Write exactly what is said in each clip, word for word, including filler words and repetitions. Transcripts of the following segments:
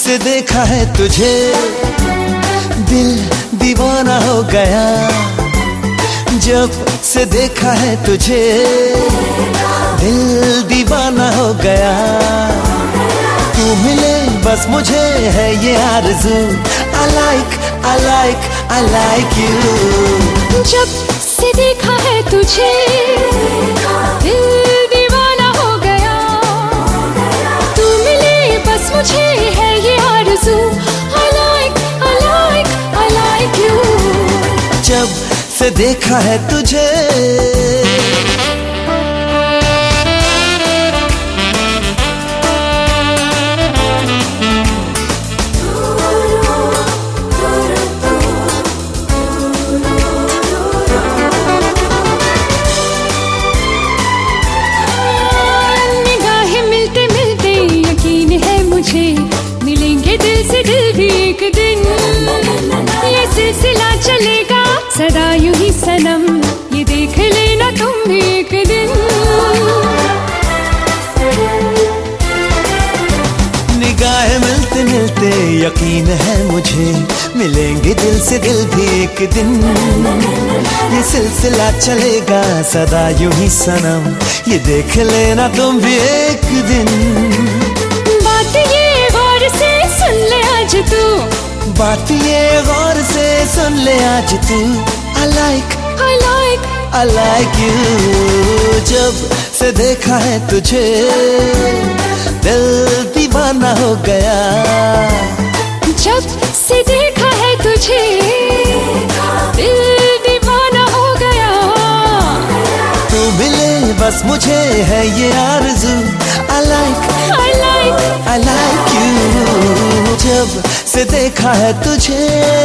से देखा है तुझे दिल दीवाना हो गया, जब से देखा है तुझे दिल दीवाना हो गया। तू मिले बस मुझे है ये आरज़ू, I like, I like, I like you। जब से देखा है तुझे दिल दीवाना हो गया, तू मिले बस मुझे है ये आरज़ू, I like, I like, I like you। जब से देखा है तुझे मिलेंगे दिल से दिल भी एक दिन, ये सिलसिला चलेगा सदा यूं ही सनम, ये देख लेना तुम भी एक दिन। निगाहें मिलते मिलते यकीन है मुझे, मिलेंगे दिल से दिल भी एक दिन, ये सिलसिला चलेगा सदा यूं ही सनम, ये देख लेना तुम भी एक दिन। बात ये गौर से सुन ले आज तू, बात ये गौर से सुन ले आज तू, I like, I like, I like you। जब से देखा है तुझे दिल दीवाना हो गया, जब से देखा है तुझे दिल दीवाना हो गया। तू मिले बस मुझे है ये आरज़ू, I like, I like, I like you। जब से देखा है तुझे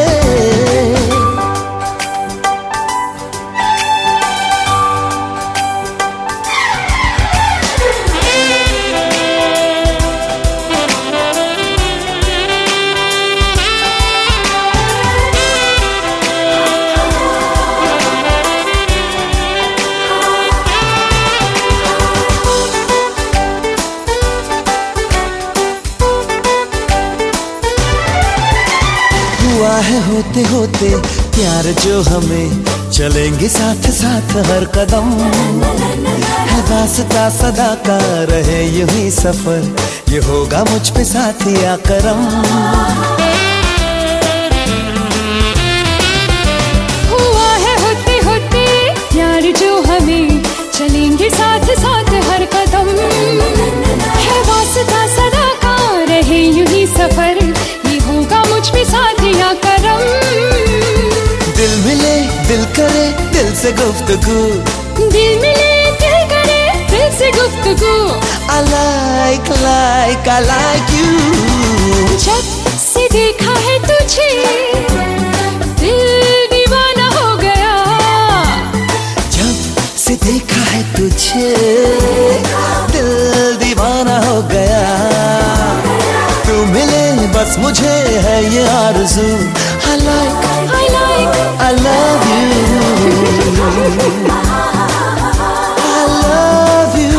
हुआ है होते होते प्यार जो हमें, चलेंगे साथ साथ हर कदम, है वास्ता सदा का रहे यूं ही सफर, ये होगा मुझ पे साथिया करम। हुआ है होते होते प्यार जो हमें, चलेंगे साथ साथ हर कदम, है वास्ता सदा का रहे यूं ही सफर, ये होगा मुझ पे साथिया करम। दिल मिले दिल करे दिल से गुफ्तगू, दिल मिले दिल करे दिल से गुफ्तगू, I like, like, I like you। जब से देखा है तुझे दिल दीवाना हो गया, जब से देखा है तुझे दिल दीवाना हो गया। तू मिले बस मुझे है ये आरज़ू, I like, I like, I love you। I love you,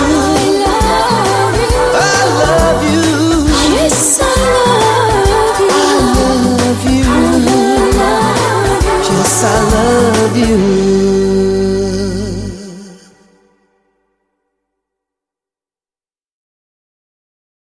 I love you, yes I love you, I love you, yes I love you।